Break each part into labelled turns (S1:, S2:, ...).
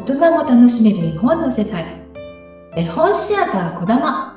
S1: 人も楽しめる絵本の世界。絵本シアターこだま。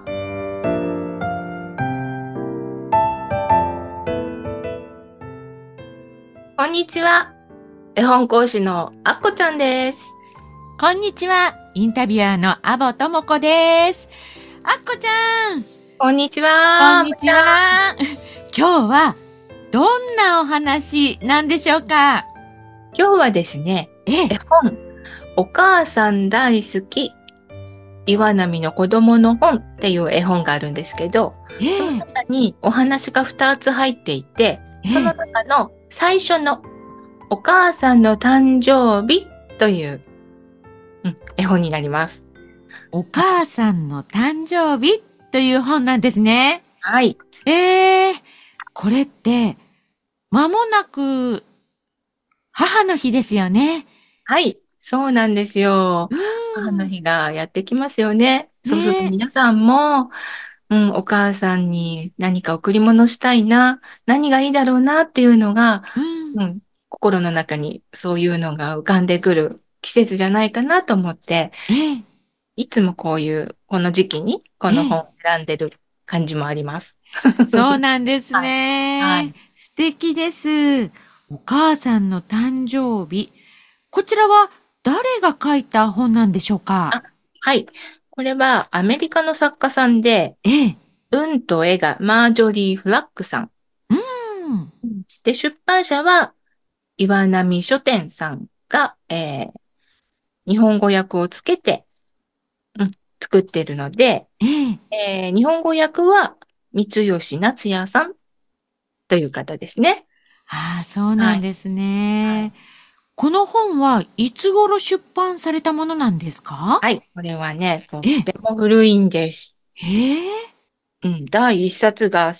S2: こんにちは。絵本講師のあっこちゃんです。
S3: こんにちは。インタビュアーのアボともこです。あっこちゃん。
S2: こんにちは。
S3: こんにちは。今日はどんなお話なんでしょうか？
S2: 今日はですね、絵本、お母さん大好き、岩波の子供の本っていう絵本があるんですけど、その中にお話が2つ入っていて、その中の最初のお母さんの誕生日という、絵本になります。
S3: お母さんの誕生日という本なんですね。
S2: はい。
S3: これって間もなく母の日ですよね。
S2: はい。そうなんですよ。
S3: う
S2: 母の
S3: ん。
S2: 日がやってきますよね。そうすると
S3: ね。
S2: 皆さんも、お母さんに何か贈り物したいな、何がいいだろうなっていうのが、
S3: うん。
S2: 心の中にそういうのが浮かんでくる季節じゃないかなと思って、
S3: ええ。
S2: いつもこの時期にこの本を選んでる感じもあります。
S3: そうなんです
S2: はい。は
S3: ね。
S2: い。
S3: 素敵です。お母さんの誕生日。こちらは誰が書いた本なんでしょうか？
S2: あ、はい。これはアメリカの作家さんで、
S3: ええ。
S2: 文と絵がマージョリー・フラッグさん。
S3: うん。
S2: で、出版社は岩波書店さんが、日本語訳をつけて、作ってるので、
S3: ええ。
S2: 日本語訳は三吉夏也さんという方ですね。
S3: ああ、そうな
S2: はい。
S3: んです
S2: はい。
S3: ね。この本はいつ頃出版されたものなんですか？
S2: はい。これはね、とっ
S3: ええ。
S2: ても古いんです。
S3: ええ。
S2: 第一冊が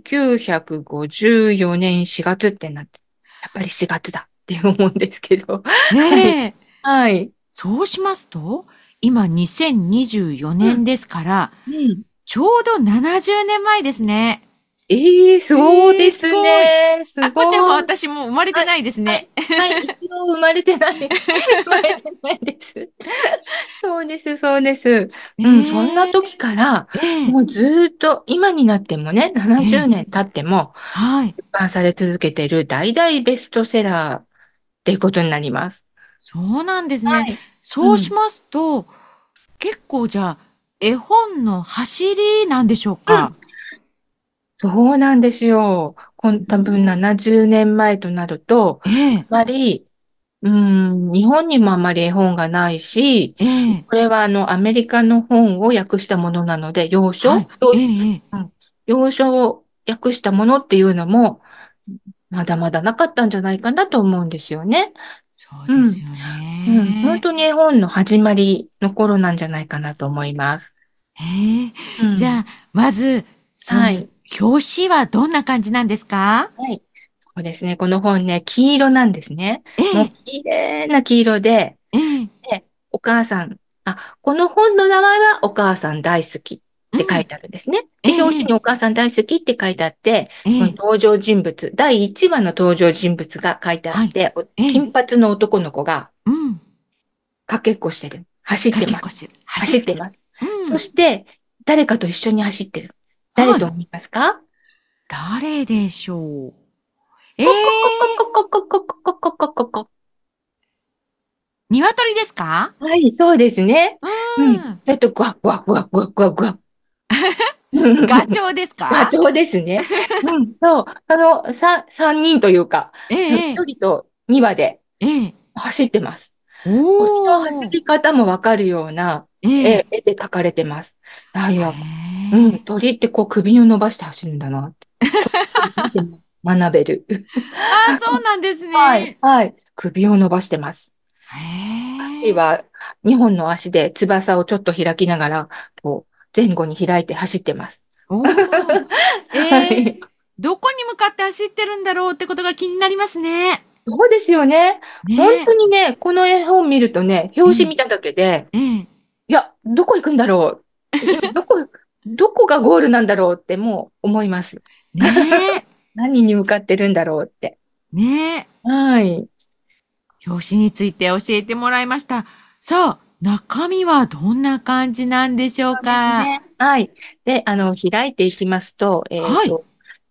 S2: 1954年4月ってなって、やっぱり4月だって思うんですけど。はい。
S3: ええ。
S2: はい。
S3: そうしますと、今2024
S2: うん。
S3: 年ですから、
S2: うん。
S3: ちょうど70年前ですね。
S2: そうです
S3: すごい。
S2: ね。す
S3: あっこちゃんも
S2: ごい。
S3: 私も生まれて
S2: はい。
S3: ないですね。
S2: はい。はい。一応生まれてない。生まれてないです。そうです、そうです。そんな
S3: ええ、
S2: 時から、
S3: ええ、
S2: もうずーっと、今になってもね、70
S3: ええ、
S2: 年経っても、
S3: はい。
S2: 出版され続けている大々ベストセラーっていうことになります。
S3: そうなんですね。
S2: はい。うん。
S3: そうしますと、結構じゃあ、絵本の走りなんでしょうか？
S2: うん。そうなんですよ。多分70年前となると、
S3: ええ、
S2: あまり、日本にもあまり絵本がないし、
S3: ええ、
S2: これはアメリカの本を訳したものなので、
S3: はい、ええ、ええ、
S2: 洋書を訳したものっていうのも、まだまだなかったんじゃないかなと思うんですよね。
S3: そう
S2: うん。
S3: ですよ
S2: 本
S3: ね。
S2: 当に絵本の始まりの頃なんじゃないかなと思います。
S3: ええ、
S2: うん。
S3: じゃあ、まず、その、
S2: はい。
S3: 表紙はどんな感じなんですか？
S2: はい。そうですね。この本ね、黄色なんですね。
S3: え
S2: もう
S3: え、
S2: 綺麗な黄色で、
S3: ええ、
S2: で、お母さん、この本の名前はお母さん大好きっ
S3: うん、
S2: て書いてあるんですね。
S3: え
S2: で、表
S3: え、
S2: 紙にお母さん大好きって書いてあって、
S3: ええ、
S2: 登場人物、第1話の登場人物が書いてあっ
S3: はい、
S2: て、
S3: ええ、
S2: 金髪の男の子が
S3: うん、
S2: かけっこしてる。走ってます。
S3: かけっこしてる。走ってる。
S2: 走ってます。そ
S3: うん、
S2: して、誰かと一緒に走ってる。誰
S3: はい。
S2: と思いますか？
S3: 誰でしょう？え
S2: ココココ
S3: え、
S2: コココココココココ。
S3: 鶏ですか？
S2: はい、そうですね。
S3: うーん。
S2: ちょっとグワッグワッグワッグワッグワッグワッ。
S3: ガチョウですか？
S2: ガチョウですね。そう。三人というか、
S3: ええ、ええ、
S2: 一人と二羽で
S3: ええ。
S2: 走ってます。鳥の走
S3: おー。
S2: り方もわかるような
S3: ええ。
S2: 絵で描かれてます。いや、
S3: へえ。
S2: 鳥ってこう首を伸ばして走るんだなって。見ても学べる。
S3: ああ、そうなんです
S2: はい、
S3: ね。
S2: はい。首を伸ばしてます。
S3: へえ。
S2: 足は2本の足で翼をちょっと開きながら、こう、前後に開いて走ってます。
S3: おー。ええ。
S2: はい。
S3: どこに向かって走ってるんだろうってことが気になりますね。
S2: そうですよね。本
S3: ねえ。
S2: 当にね、この絵本見るとね、
S3: ええ。
S2: 表紙見ただけで、
S3: ええ。
S2: いや、どこ行くんだろう。どこがゴールなんだろうってもう思います。
S3: ねえ。
S2: 何に向かってるんだろうって。
S3: ねえ。
S2: はい。
S3: 表紙について教えてもらいました。 さあ、中身はどんな感じなんでしょう
S2: そうです
S3: か？
S2: ね。はい。で、開いていきますと、
S3: はい。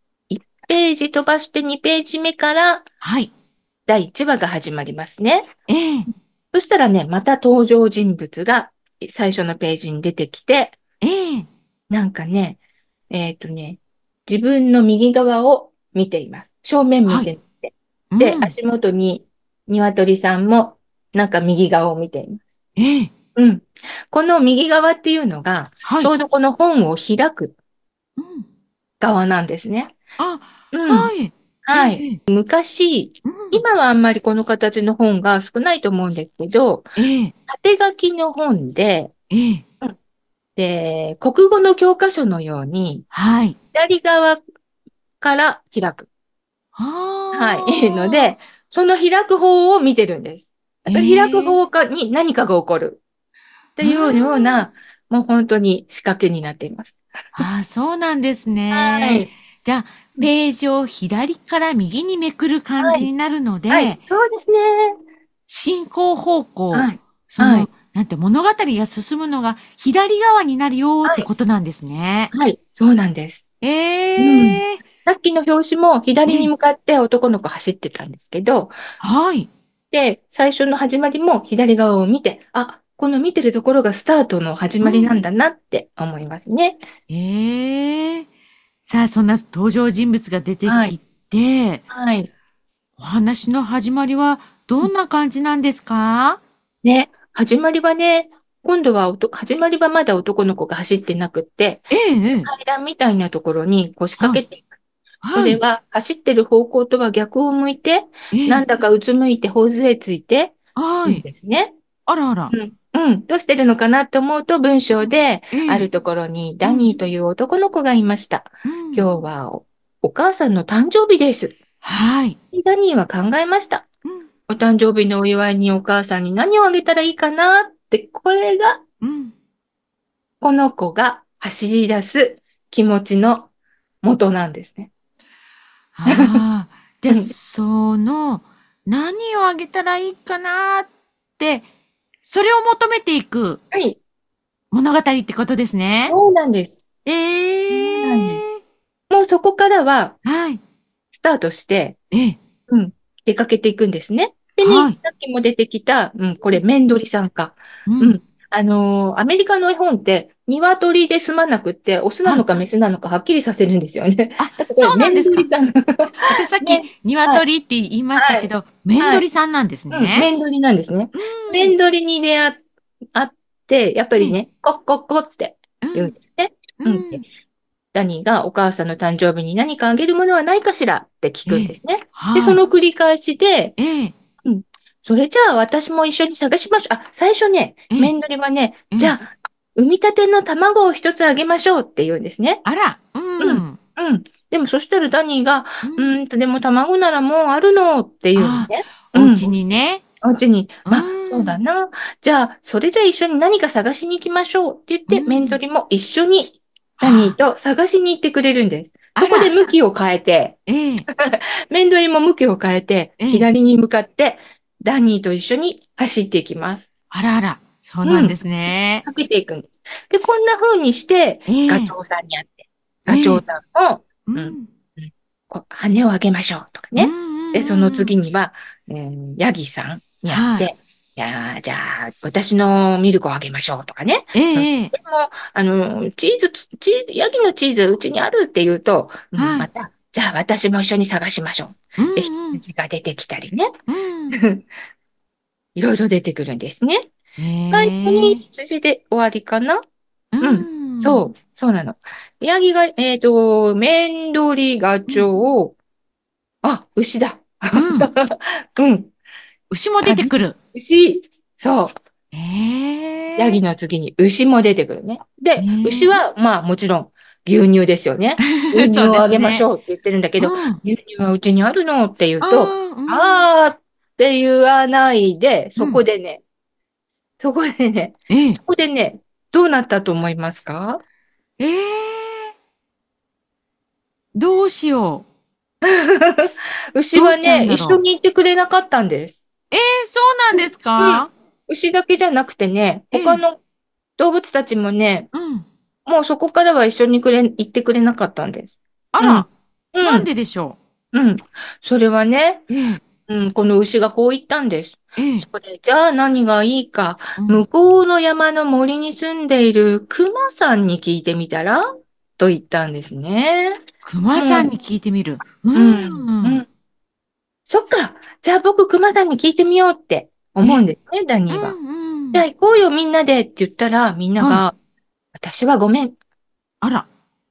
S2: 1ページ飛ばして2ページ目から
S3: はい。
S2: 第1話が始まりますね。
S3: ええ、
S2: そしたらね、また登場人物が最初のページに出てきて、
S3: ええ、
S2: なんかね、えっとね、自分の右側を見ています。正面見
S3: はい。
S2: てて。で、
S3: うん。
S2: 足元に鶏さんもなんか右側を見ています。
S3: ええ、
S2: うん。この右側っていうのが、
S3: はい。
S2: ちょうどこの本を開く
S3: うん。
S2: 側なんですね。
S3: あ、
S2: うん。
S3: はい。え
S2: はい。
S3: え、ええ、
S2: 昔、
S3: うん。
S2: 今はあんまりこの形の本が少ないと思うんですけど、
S3: ええ、
S2: 縦書きの本で、
S3: ええ、
S2: うん、で、国語の教科書のように、
S3: はい。
S2: 左側から開く。はい。の
S3: ああ、
S2: で、その開く方を見てるんです。だから開く
S3: ええ、
S2: 方に何かが起こるって
S3: う
S2: いうよう
S3: ん。
S2: な、もう本当に仕掛けになっています。
S3: ああ、そうなんですね。
S2: はい。
S3: じゃあ、
S2: うん、
S3: ページを左から右にめくる感
S2: はい。
S3: じになるの
S2: はい。
S3: で、
S2: そうですね。
S3: 進行方向、
S2: はい。はい。
S3: なんて物語が進むのが左側になるよって
S2: はい。
S3: ことなんですね。
S2: はい。そうなんです。うん。
S3: ええ、
S2: さっきの表紙も左に
S3: ええ、
S2: 向かって男の子走ってたんですけど、
S3: はい。
S2: で、最初の始まりも左側を見て、あ、この見てるところがスタートの始まりな
S3: うん。
S2: んだなって思いますね。
S3: ええ。さあ、そんな登場人物が出て
S2: はい。
S3: きて、
S2: はい。
S3: お話の始まりはどんな感じなんですか？
S2: ね、始まりはね、今度は始まりはまだ男の子が走ってなくって、
S3: ええ、ええ。
S2: 階段みたいなところに腰掛
S3: はい。
S2: けていく。そ
S3: はい。
S2: れは走ってる方向とは逆を向いて、
S3: ええ。
S2: なんだかうつむいて頬杖ついてるん
S3: はい。
S2: ですね。
S3: あらあら。
S2: うん。うん。どうしてるのかなと思うと文章で、
S3: ええ。
S2: あるところに
S3: うん。
S2: ダニーという男の子がいました。
S3: うん。
S2: 今日はお母さんの誕生日です。
S3: はい。
S2: ダニーは考えました。
S3: うん。
S2: お誕生日のお祝いにお母さんに何をあげたらいいかなって、これが
S3: うん。
S2: この子が走り出す気持ちの元なんですね。
S3: ああ。じゃあ、
S2: うん。
S3: 何をあげたらいいかなって、それを求めていく
S2: はい。
S3: 物語ってことですね。
S2: そうなんです。そうなんです。
S3: ええ。
S2: もうそこからは
S3: はい。
S2: スタートして、
S3: ええ。
S2: うん、出かけていくんですね。でに、
S3: はい。
S2: さっきも出てきた、うん、これ、メンドリさんか。
S3: うん。
S2: うん。アメリカの絵本って、鶏で済まなくって、オスな
S3: はい。
S2: のかメスなのかはっきりさせるんですよね。
S3: あ、
S2: だからこれ、
S3: そうな
S2: メ
S3: んですか。
S2: ンドリさん。
S3: 私さっき、
S2: ね。はい。
S3: 鶏って言いました
S2: はい。
S3: けど、メン
S2: はい。
S3: ドリさんなんです
S2: うん、メ
S3: ね。
S2: ンドリなんですね。
S3: うん。
S2: メンドリに会って、やっぱ
S3: ええ。
S2: りね、コッコッコって言うん
S3: うん。
S2: ですね。
S3: う
S2: うん。で
S3: ん。
S2: ダニーがお母さんの誕生日に何かあげるものはないかしらって聞くん
S3: ええ。
S2: ですね。で、そ
S3: はい。
S2: の繰り返しで、
S3: ええ。
S2: うん。それじゃあ私も一緒に探しましょう。あ、最初ね、
S3: ええ。
S2: メンドリはね、
S3: ええ。
S2: じゃあ、産みたての卵を一つあげましょうって言うんですね。
S3: あら。う
S2: うん。
S3: ん。
S2: うん。でもそしたらダニーが、
S3: うん。
S2: でも卵ならもうあるのって言うの
S3: あ
S2: ね。
S3: あ、お
S2: うん。
S3: 家にね。
S2: お家に、
S3: う
S2: まあ、そう
S3: ん。
S2: だな。じゃあ、それじゃあ一緒に何か探しに行きましょうって言って、メンド
S3: うん。
S2: リも一緒にダニー
S3: は
S2: と探しに行ってくれるんです。
S3: あ。あ
S2: そこで
S3: ら。
S2: 向きを変えて、
S3: ええ。
S2: メンドリも向きを変えて、
S3: ええ。
S2: 左に向かってダニーと一緒に走っていきます。
S3: あらあら。そう
S2: うん。
S3: なんですね。
S2: かけていくんです。で、こんな風にして、
S3: ええ。
S2: ガチョウさんに会って、ガチョウ
S3: ええ。
S2: さんも、うん、
S3: うん。
S2: うん羽をあげましょうとか
S3: うんう
S2: ね。で、その
S3: んうんうん。
S2: 次には、ヤギさんに会っ
S3: はい。
S2: て、じゃあ、私のミルクをあげましょうとかね。
S3: え
S2: うん、
S3: えええ。
S2: でも、ヤギのチーズうちにあるって言うと、
S3: はい。
S2: また、じゃあ私も一緒に探しましょう。
S3: う
S2: で、
S3: んうん。
S2: 羊が出てきたりね。
S3: うん。
S2: いろいろ出てくるんですね。
S3: え
S2: 最後に
S3: え。
S2: 羊で終わりかな。
S3: う
S2: うん。
S3: ん。
S2: そうなの。ヤギが、メンドリガチ
S3: うん。
S2: ョウ、あ、牛だ。
S3: うん。
S2: うん。
S3: 牛も出
S2: あ、
S3: てくる。
S2: 牛。そう。ヤギ
S3: ええ。
S2: の次に牛も出てくるね。
S3: え
S2: で、牛
S3: え。
S2: は、まあもちろん牛乳ですよね。牛乳
S3: そうで
S2: をあげまし
S3: すね。
S2: ょうって言ってるんだけど、
S3: うん。
S2: 牛乳はうちにあるのって言うと、
S3: ああ、うん。
S2: あーって言わないで、
S3: うん。
S2: そこでね、
S3: ええ。
S2: そこでね、どうなったと思いますか？
S3: ええ。どうしよう。
S2: 牛
S3: どうしちゃうん
S2: はね、
S3: だろう。
S2: 一緒に行ってくれなかったんです。
S3: ええ、そうなんです
S2: うん。
S3: か？
S2: 牛だけじゃなくてね、
S3: ええ、
S2: 他の動物たちもね、
S3: うん。
S2: もうそこからは一緒に行ってくれなかったんです。うん。
S3: あら、なん
S2: うん。
S3: ででしょ
S2: うん。それはね、
S3: う。ええ、
S2: この牛がこう言ったんです。
S3: ええ、
S2: それじゃあ何がいいか、
S3: うん。
S2: 向こうの山の森に住んでいる熊さんに聞いてみたらと言ったんですね。も
S3: 熊さんに聞いてみる。う
S2: う、う
S3: ん。
S2: ん。そっか。じゃあ僕熊さんに聞いてみようって思うん
S3: ええ、
S2: ですね、ダ
S3: う
S2: ニーは。じゃ
S3: んうん。
S2: あ行こうよみんなでって言ったら、みんな
S3: はい。
S2: が、私はごめん。
S3: あら。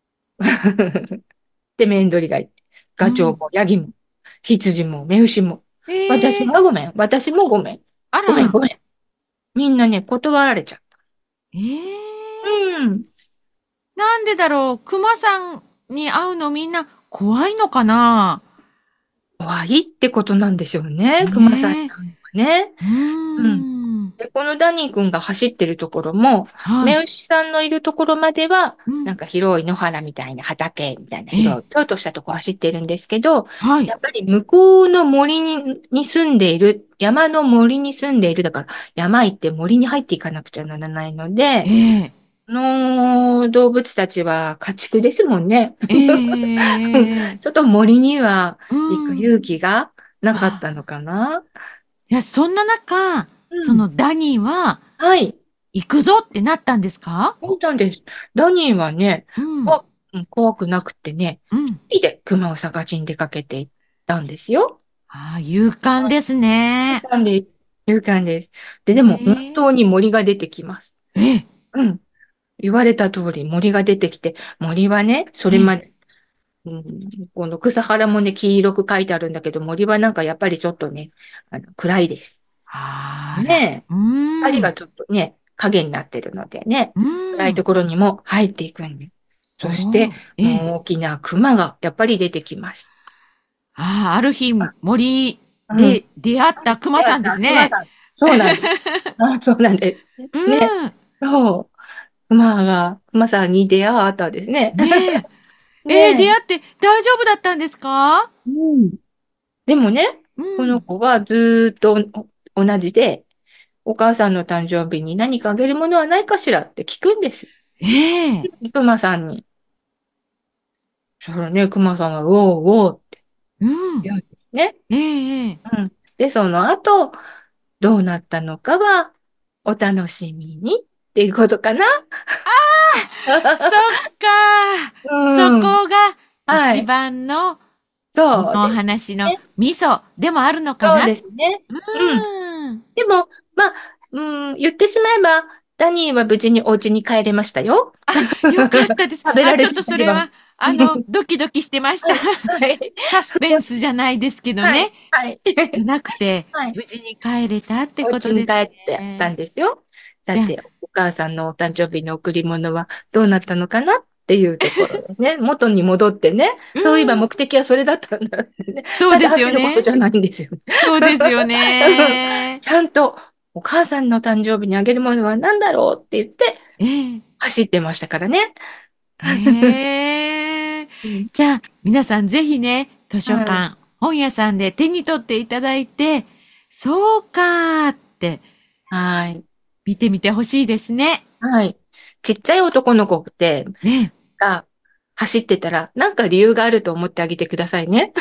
S2: ってメンドリが言って。
S3: うん。
S2: ガチョウもヤギも羊もメウシも。私
S3: ええ、
S2: はごめん。私もごめん。ごめん、
S3: あら。
S2: ごめん。みんなね、断られちゃった。
S3: ええ、
S2: うん。
S3: なんでだろう。熊さんに会うのみんな怖いのかな？
S2: 怖いってことなんでしょうね。熊さんに
S3: ねえ。
S2: 会うのはね。
S3: うー
S2: うん。
S3: ん。
S2: で、このダニー君が走ってるところも、
S3: はい。
S2: メウシさんのいるところまでは、
S3: うん。
S2: なんか広い野原みたいな畑みたいな
S3: ええ。
S2: 広い、としたとこ走ってるんですけど、
S3: はい。
S2: やっぱり向こうの森に住んでいる、山の森に住んでいる、だから山行って森に入っていかなくちゃならないので、
S3: ええ。
S2: 動物たちは家畜ですもんね。
S3: ええ。
S2: ちょっと森には
S3: うん。
S2: 行く勇気がなかっ
S3: あ、
S2: たのかな。
S3: いや、そんな中、そ
S2: うん。
S3: のダニーは
S2: はい。
S3: 行くぞってなったんですか？
S2: そうなんです。ダニーはね、
S3: うん。
S2: こ怖くなくてね、
S3: うん。
S2: 一人で熊を探しに出かけていったんですよ。
S3: ああ、勇敢です
S2: 勇
S3: ね。
S2: 敢です。勇敢です。でも本
S3: ええ。
S2: 当に森が出てきます。
S3: ええ。
S2: うん。言われた通り森が出てきて、森はね、そ
S3: ええ。
S2: れまで、この草原もね、黄色く書いてあるんだけど、森はなんかやっぱりちょっとね、暗いです。
S3: あら。
S2: ねえ。
S3: うーん。
S2: 光がちょっとね、影になってるのでね、
S3: うーん。
S2: 暗いところにも入っていくんで。
S3: お
S2: そして、
S3: お。ええ。
S2: 大きな熊がやっぱり出てきます。
S3: ああ、ある日、
S2: あ、
S3: 森
S2: うん。
S3: で出会った熊さんですね。
S2: 熊さん。そうなんです。あ、そうなんです。
S3: う
S2: ね。
S3: ーん。
S2: そう。熊さんに出会ったですね。
S3: ねえ。出
S2: ね
S3: 会って大丈夫だったんですか？
S2: え。うん。でもね、
S3: う
S2: この
S3: ん。
S2: 子はずーっと同じで、お母さんの誕生日に何かあげるものはないかしらって聞くんです。
S3: ええ。
S2: 熊さんに。そしたらね、熊さんは、ウォーウォーって
S3: うん。
S2: 言うんですね。
S3: ええええ。
S2: うん。で、その後、どうなったのかは、お楽しみにっていうことかな。
S3: そっか。そ
S2: うん。
S3: こが一
S2: はい。
S3: 番のこのお
S2: そうです
S3: 話の
S2: ね。
S3: 味噌でもあるのか
S2: そう
S3: な？
S2: ですね。
S3: う
S2: うん。
S3: ーん。
S2: でも、まあ、言ってしまえば、ダニーは無事にお家に帰れましたよ。
S3: あ、よかったです。あ、
S2: 食べられ
S3: ちょっ
S2: ちゃったけど。
S3: とそれは、ドキドキしてました。
S2: はい。はい。
S3: サスペンスじゃないですけど
S2: はい。
S3: ね。
S2: はい。
S3: じゃなくて、
S2: はい。
S3: 無事に帰れたって
S2: お家に
S3: ことです
S2: 帰ってたん
S3: ね。
S2: ですよ。さ
S3: じゃあ、
S2: て、お母さんのお誕生日の贈り物はどうなったのかなっていうところですね。元に戻ってね。
S3: う
S2: そういえば
S3: ん、
S2: 目的はそれだったんだってね。ただ
S3: そうですよね。
S2: 走ることじゃないんですよね。
S3: そうですよね。
S2: ちゃんとお母さんの誕生日にあげるものは何だろうって言って
S3: ええ、
S2: 走ってましたからね。
S3: ええ。
S2: うん。
S3: じゃあ、皆さんぜひね、図書
S2: はい。
S3: 館、本屋さんで手に取っていただいて、そうかーって
S2: はい。
S3: 見てみてほしいですね。
S2: はい。ちっちゃい男の子って
S3: ね。
S2: が走ってたら、なんか理由があると思ってあげてくださいね。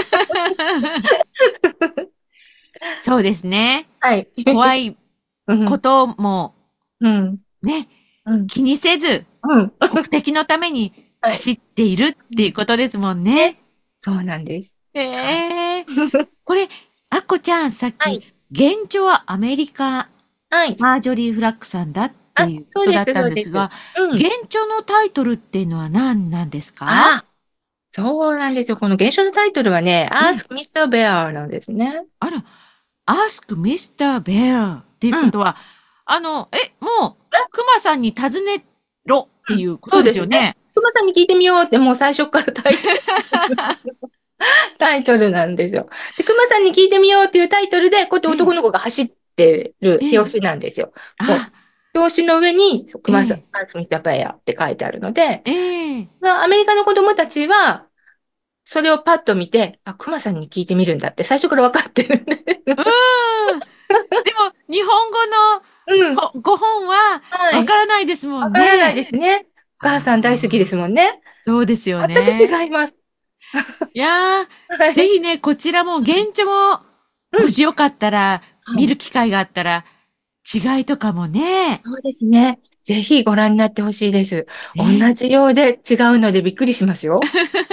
S3: そうですね。
S2: はい。
S3: 怖い
S2: うん。
S3: ことも
S2: うん。
S3: ね、
S2: うん。
S3: 気にせず、
S2: うん。
S3: 目的のために
S2: はい。
S3: 走っているっ
S2: うん。
S3: ていうことですもんね。
S2: ね。そうなんです。はい。
S3: ええ。これ、あっこちゃん、さっき、
S2: はい。
S3: 現地はアメリカ、
S2: はい。
S3: マージョリー・フラッグさんだって
S2: あ、
S3: いうこ
S2: そうです、
S3: とだった
S2: そうです。
S3: んですが、
S2: うん。
S3: 現地のタイトルっていうのは何なんですか？
S2: あ、そうなんですよ。この現象のタイトルはね、
S3: ええ、
S2: Ask Mr. Bear なんですね。
S3: あら、Ask Mr. Bear っていう
S2: うん。
S3: ことは、もう、クマさんに尋ねろって
S2: うん。
S3: いうこと
S2: そうですね。
S3: ですよね。
S2: 熊さんに聞いてみようってもう最初からタイトルなんですよ。で、熊さんに聞いてみようっていうタイトルで、こうやって
S3: ええ、
S2: 男の子が走ってる表
S3: ええ、
S2: 紙なんですよ。こ
S3: あ、
S2: う、表紙の上に、
S3: え
S2: 熊さん、
S3: え、
S2: アースミタバヤって書いてあるので、
S3: ええ、
S2: アメリカの子供たちは、それをパッと見て、あ、熊さんに聞いてみるんだって最初から分かってるんで。
S3: うーん。 でも、日本語
S2: うん。
S3: のご本は
S2: はい。
S3: わからないですもん
S2: わからない
S3: ね。
S2: ですね。お母さん大好きですもんね。
S3: そうですよ
S2: 全く
S3: ね。
S2: 違います。
S3: いやー、ぜ
S2: はい。
S3: ひね、こちらも原著も、
S2: うん。
S3: もしよかったら、
S2: はい。
S3: 見る機会があったら、違いとかもね、
S2: そうですね。ぜひご覧になってほしいです。同
S3: ね、
S2: じようで違うのでびっくりしますよ。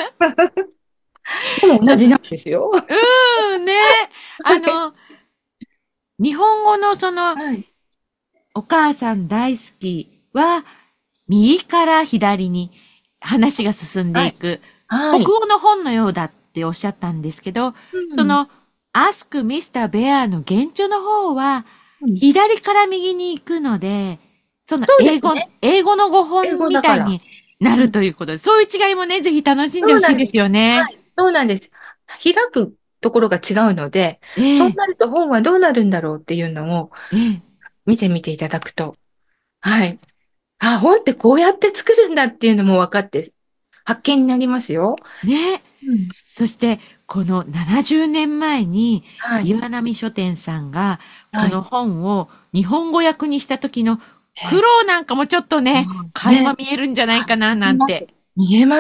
S2: でも同じなんですよ。
S3: ね、
S2: はい。
S3: 日本語の
S2: はい。
S3: お母さん大好きは、右から左に話が進んで
S2: はい。
S3: いく、
S2: はい。
S3: 北欧の本のようだっておっしゃったんですけど、
S2: うん。
S3: Ask Mr. Bear の原著の方は、
S2: うん。
S3: 左から右に行くので、
S2: そうですね。
S3: 英語の語
S2: 英
S3: 本
S2: 語だから。
S3: みたいになる
S2: うん。
S3: ということで、そういう違いもね、ぜひ楽しんでほしいです
S2: そうなんです。
S3: よね。
S2: はい。そうなんです。開くところが違うので、
S3: ええ、
S2: そうなると本はどうなるんだろうっていうのを
S3: ええ、
S2: 見てみていただくと、はい。あ、本ってこうやって作るんだっていうのも分かって、発見になりますよ。
S3: ね。
S2: うん。
S3: そして、この70年前に、
S2: はい。
S3: 岩波書店さんが、この
S2: はい。
S3: 本を日本語訳にした時の苦
S2: え
S3: 労なんかもちょっとね、垣間
S2: ね。
S3: 見えるんじゃない
S2: あ、
S3: かな、
S2: 見えます。
S3: なんて、
S2: 見えます。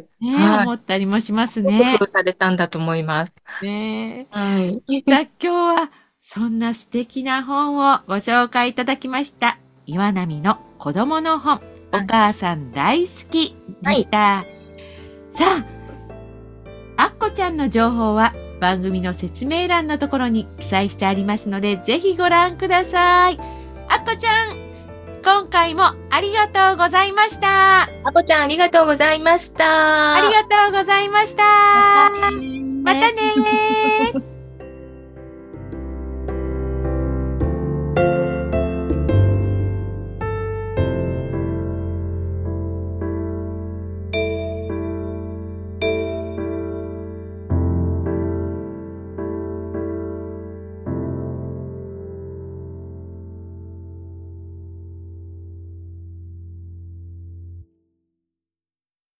S3: ね、
S2: はい。
S3: 思ったりもします
S2: 工夫
S3: ね。
S2: されたんだと思います。
S3: ね。
S2: はい。
S3: さあ、今日はそんな素敵な本をご紹介いただきました。岩波の子供の本、お母さん大好き
S2: はい。
S3: でした。さあ、あっこちゃんの情報は番組の説明欄のところに記載してありますので、ぜひご覧ください。あっこちゃん、今回もありがとうございました。
S2: あこちゃん、ありがとうございました。
S3: ありがとうございました。
S2: またね
S3: またね
S2: ー。
S3: ー。